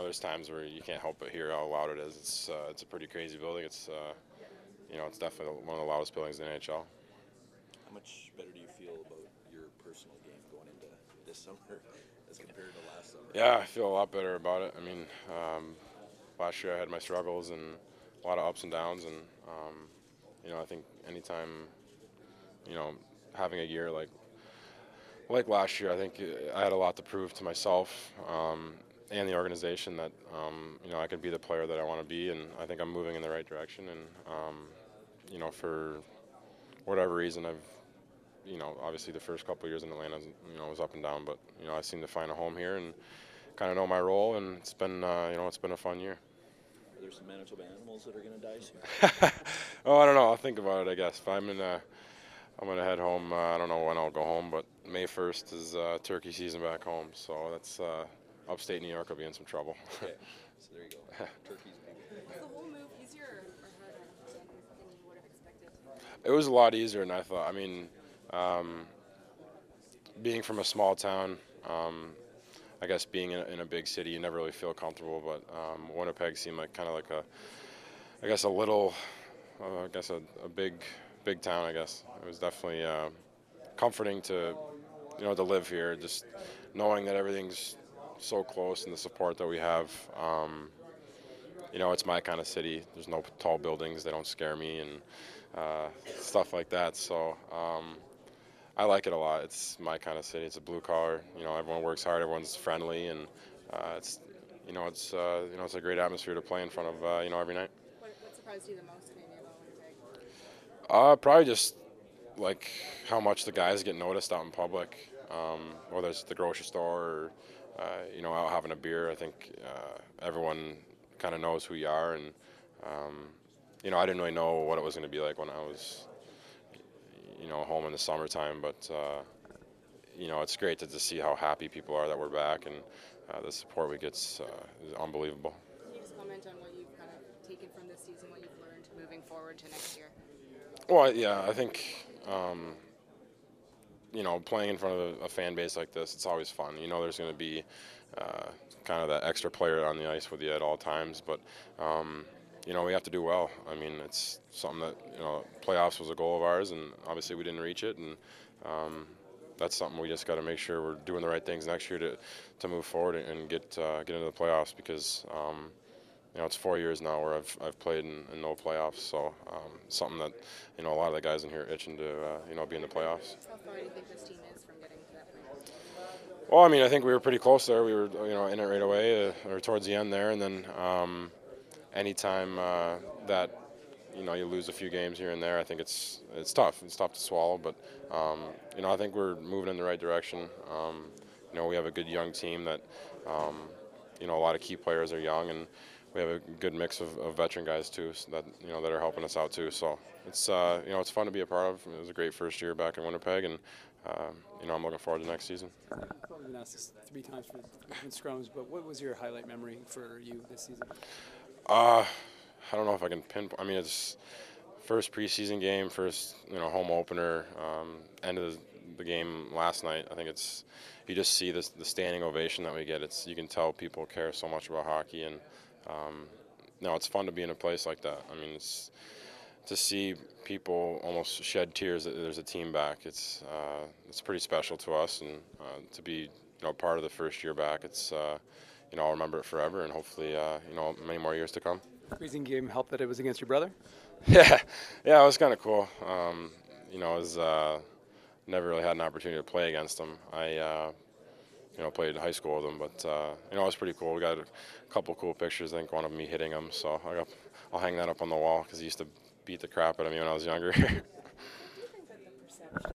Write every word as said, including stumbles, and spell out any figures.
there's times where you can't help but hear how loud it is. It's uh, it's a pretty crazy building. It's uh, you know, it's definitely one of the loudest buildings in the N H L. How much better do you feel about your personal game going into this summer as compared to last summer? Yeah, I feel a lot better about it. I mean, um, last year I had my struggles and a lot of ups and downs, and um, you know, I think anytime, you know, having a year like like last year, I think I had a lot to prove to myself um, and the organization that um, you know, I could be the player that I want to be, and I think I'm moving in the right direction. And um, you know, for whatever reason, I've you know, obviously the first couple of years in Atlanta, you know, was up and down, but you know, I seem to find a home here and kind of know my role, and it's been uh, you know, it's been a fun year. Are there some Manitoba animals that are going to die soon? Oh, I don't know. I'll think about it, I guess. If I'm in, uh, I'm gonna head home. Uh, I don't know when I'll go home, but May first is uh, turkey season back home, so that's uh, upstate New York will be in some trouble. Okay, so there you go. Turkey's big. Was the whole move easier or harder than, than you would have expected? It was a lot easier than I thought. I mean, um, being from a small town, um, I guess being in a, in a big city, you never really feel comfortable. But um, Winnipeg seemed like kind of like a, I guess a little, uh, I guess a, a big, big town. I guess it was definitely uh, comforting to, you know, to live here. Just knowing that everything's so close and the support that we have. Um, you know, it's my kind of city. There's no tall buildings; they don't scare me, and uh, stuff like that. So. Um, I like it a lot. It's my kind of city. It's a blue collar. You know, everyone works hard. Everyone's friendly, and uh, it's, you know, it's, uh, you know, it's a great atmosphere to play in front of, uh, you know, every night. What, what surprised you the most maybe about Winnipeg? Uh, probably just like how much the guys get noticed out in public, um, whether it's at the grocery store or, uh, you know, out having a beer. I think uh, everyone kind of knows who you are, and um, you know, I didn't really know what it was going to be like when I was, you know, home in the summertime, but uh, you know, it's great to, to see how happy people are that we're back, and uh, the support we get uh, is unbelievable. Can you just comment on what you've kind of taken from this season, what you've learned moving forward to next year? Well, yeah, I think um, you know, playing in front of a, a fan base like this, it's always fun. You know, there's going to be uh, kind of that extra player on the ice with you at all times, but um, you know, we have to do well. I mean, it's something that, you know, playoffs was a goal of ours, and obviously we didn't reach it, and um, that's something we just got to make sure we're doing the right things next year to to move forward and get uh, get into the playoffs, because um, you know, it's four years now where I've I've played in, in no playoffs, so um, something that, you know, a lot of the guys in here are itching to uh, you know, be in the playoffs. How far do you think this team is from getting to that point? Well, I mean, I think we were pretty close there. We were, you know, in it right away, uh, or towards the end there, and then um, anytime uh, that, you know, you lose a few games here and there, I think it's it's tough. It's tough to swallow, but um, you know, I think we're moving in the right direction. Um, you know, we have a good young team that, um, you know, a lot of key players are young, and we have a good mix of, of veteran guys too, so that, you know, that are helping us out too. So it's uh, you know, it's fun to be a part of. It was a great first year back in Winnipeg, and uh, you know, I'm looking forward to next season. I've probably been asked this three times for different scrums, but what was your highlight memory for you this season? Uh, I don't know if I can pinpoint. I mean, it's first preseason game, first, you know, home opener, um, end of the, the game last night. I think it's, you just see this, the standing ovation that we get. It's, you can tell people care so much about hockey, and um, you know, it's fun to be in a place like that. I mean, it's to see people almost shed tears that there's a team back. It's uh, it's pretty special to us, and uh, to be, you know, part of the first year back. It's uh, you know, I'll remember it forever, and hopefully, uh, you know, many more years to come. Freezing game helped that it was against your brother? Yeah, yeah, it was kind of cool. Um, you know, I was uh, never really had an opportunity to play against him. I, uh, you know, played high school with him, but uh, you know, it was pretty cool. We got a couple cool pictures. I think one of me hitting him, so I got, I'll hang that up on the wall because he used to beat the crap out of me when I was younger. What do you think that the perception